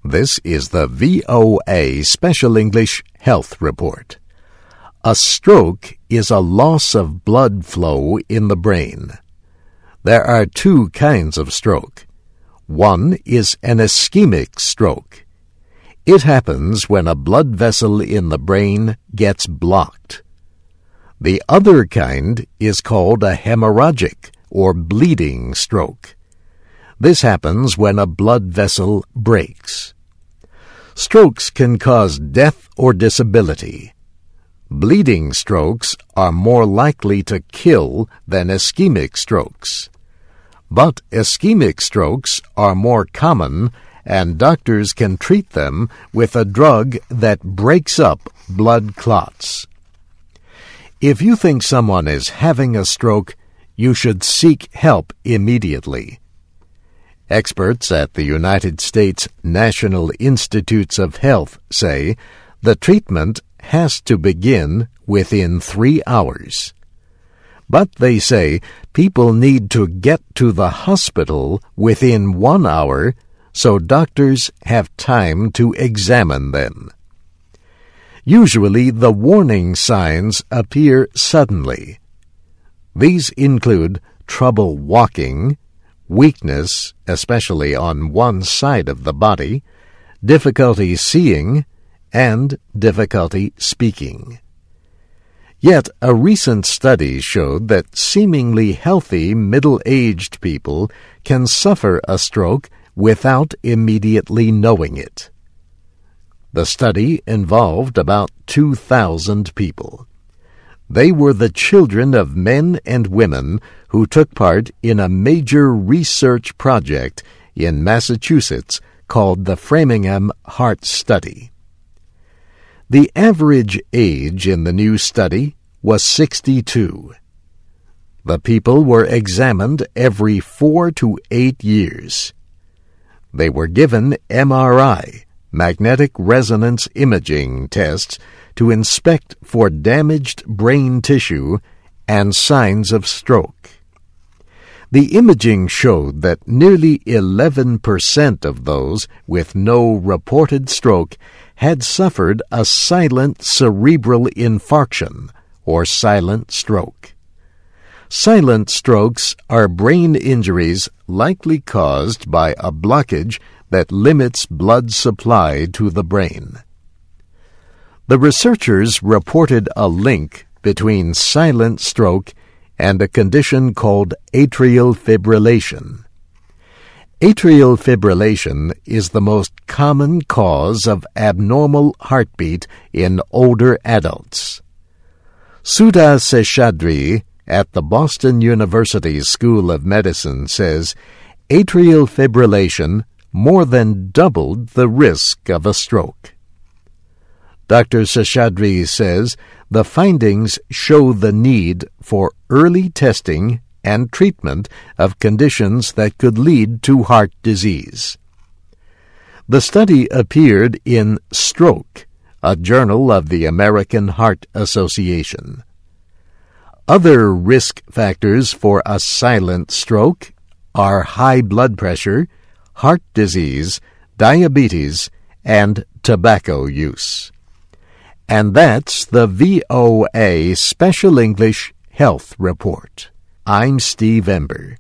This is the VOA Special English Health Report. A stroke is a loss of blood flow in the brain. There are two kinds of stroke. One is an ischemic stroke. It happens when a blood vessel in the brain gets blocked. The other kind is called a hemorrhagic or bleeding stroke. This happens when a blood vessel breaks. Strokes can cause death or disability. Bleeding strokes are more likely to kill than ischemic strokes. But ischemic strokes are more common, and doctors can treat them with a drug that breaks up blood clots. If you think someone is having a stroke, you should seek help immediately. Experts at the United States National Institutes of Health say the treatment has to begin within 3 hours. But they say people need to get to the hospital within 1 hour so doctors have time to examine them. Usually the warning signs appear suddenly. These include trouble walking, weakness, especially on one side of the body, difficulty seeing, and difficulty speaking. Yet a recent study showed that seemingly healthy middle-aged people can suffer a stroke without immediately knowing it. The study involved about 2,000 people. They were the children of men and women who took part in a major research project in Massachusetts called the Framingham Heart Study. The average age in the new study was 62. The people were examined every 4 to 8 years. They were given MRI, magnetic resonance imaging tests, to inspect for damaged brain tissue and signs of stroke. The imaging showed that nearly 11% of those with no reported stroke had suffered a silent cerebral infarction, or silent stroke. Silent strokes are brain injuries likely caused by a blockage that limits blood supply to the brain. The researchers reported a link between silent stroke and a condition called atrial fibrillation. Atrial fibrillation is the most common cause of abnormal heartbeat in older adults. Sudha Seshadri at the Boston University School of Medicine says atrial fibrillation more than doubled the risk of a stroke. Dr. Seshadri says the findings show the need for early testing and treatment of conditions that could lead to heart disease. The study appeared in Stroke, a journal of the American Heart Association. Other risk factors for a silent stroke are high blood pressure, heart disease, diabetes, and tobacco use. And that's the VOA Special English Health Report. I'm Steve Ember.